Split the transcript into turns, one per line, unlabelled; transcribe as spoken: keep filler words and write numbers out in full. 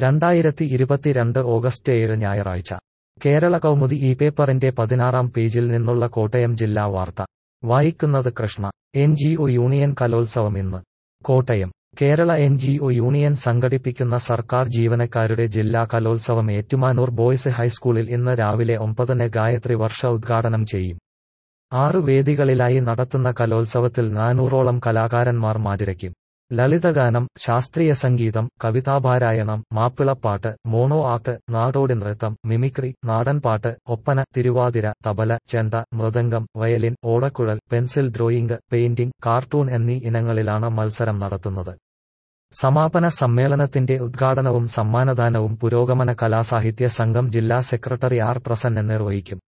രണ്ടായിരത്തി ഇരുപത്തിരണ്ട് ഓഗസ്റ്റ് ഏഴ് ഞായറാഴ്ച കേരള കൗമുദി ഈ പേപ്പറിന്റെ പതിനാറാം പേജിൽ നിന്നുള്ള കോട്ടയം ജില്ലാ വാർത്ത വായിക്കുന്നത് Krishna. N G O union കലോത്സവം ഇന്ന്. Kottayam. Kerala N G O union സംഘടിപ്പിക്കുന്ന സർക്കാർ ജീവനക്കാരുടെ ജില്ലാ കലോത്സവം ഏറ്റുമാനൂർ ബോയ്സ് ഹൈസ്കൂളിൽ ഇന്ന് രാവിലെ ഒമ്പതിന് ഗായത്രി വർഷ ഉദ്ഘാടനം ചെയ്യും. ആറു വേദികളിലായി നടത്തുന്ന കലോത്സവത്തിൽ നാനൂറോളം കലാകാരന്മാർ മാറ്റുരയ്ക്കും. ലളിതഗാനം, ശാസ്ത്രീയ സംഗീതം, കവിതാപാരായണം, മാപ്പിളപ്പാട്ട്, മോണോ ആക്ട്, നാടോടി നൃത്തം, മിമിക്രി, നാടൻപാട്ട്, ഒപ്പന, തിരുവാതിര, തബല, ചെണ്ട, മൃദംഗം, വയലിൻ, ഓടക്കുഴൽ, പെൻസിൽ ഡ്രോയിംഗ്, പെയിന്റിംഗ്, കാർട്ടൂൺ എന്നീ ഇനങ്ങളിലാണ് മത്സരം നടത്തുന്നത്. സമാപന സമ്മേളനത്തിന്റെ ഉദ്ഘാടനവും സമ്മാനദാനവും പുരോഗമന കലാസാഹിത്യ സംഘം ജില്ലാ സെക്രട്ടറി ആർ പ്രസന്നൻ നിർവഹിക്കും.